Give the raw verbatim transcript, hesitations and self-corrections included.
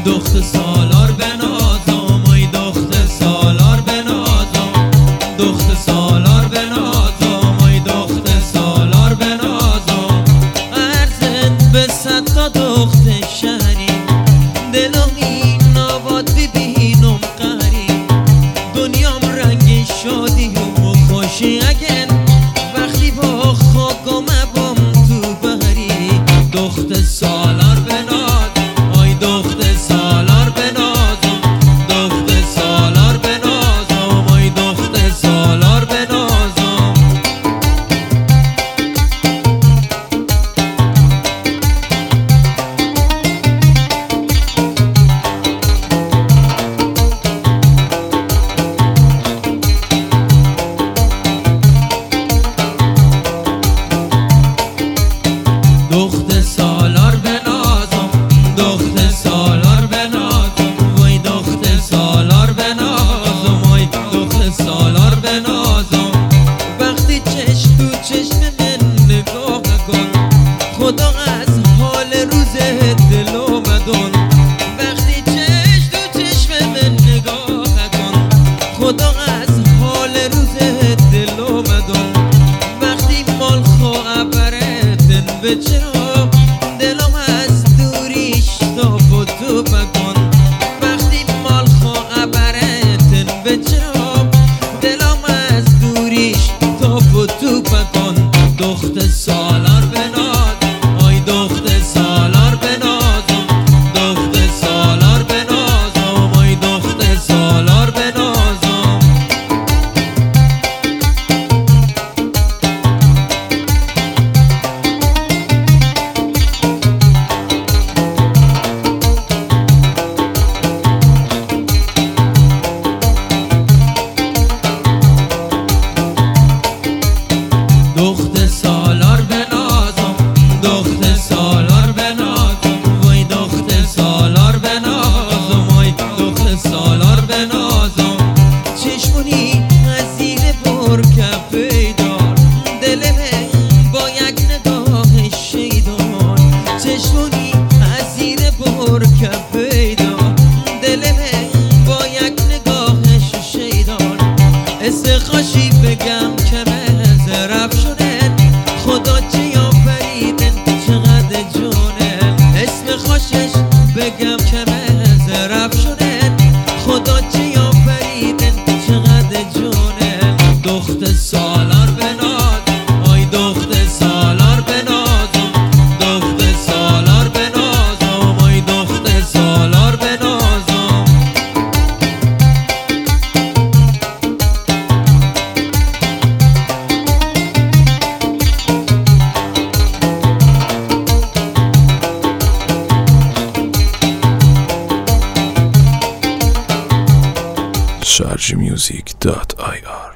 دخت سالار بنازم، ای دخت سالار بنازم، دخت سالار بنازم، ای دخت سالار بنازم. ارزن به صد تا دخت شهری، دلمی ناباد ببینم قهری. دنیام رنگ شادی و خوشی اگن وقتی با خاکم بام تو بهری. دخت سالار بنازم، ای دخت سالار بنازم، دخت سالار بنازم، ای دخت سالار بنازم. دخت سالار بنازم، دخت سالار بنازم، وای دخت سالار بنازم، وای دخت سالار بنازم. وقتی چشم تو چشم من نگاه کن، خدا از حال روز دل اومدن. وقتی چشم تو چشم من نگاه کن، خدا از حال روز دل اومدن. وقتی مال خواه برتن به چرا دلم از دوریش تو و تو بکن. وقتی مال خواه برتن به چرا دلم از دوریش تو و تو بکن. دخت سالار بنازم، ای دخت سالار بنازم، دخت سالار بنازم، ای دخت سالار بنازم. دخت سالار بنازم، دخت سالار بنازم، وای دخت سالار بنازم، وای دخت سالار بنازم. چشمونی از زیر برکب پیدار، دل من با یک نگاه شیدار. چشمونی از زیر برکب پیدار، دل من با یک نگاهش شیدار. استخاشی بگم که مزه رفت شدن، خدا چی آفریدن چقدر جونن. اسم خوشش بگم که مزه رفت شدن، خدا چی آفریدن چقدر جونن. دخت سالار بنازم، ای دخت سالار بنازم، دخت سالار بنازم، ای دخت سالار بنازم. شارژ میوزیک دات آی آر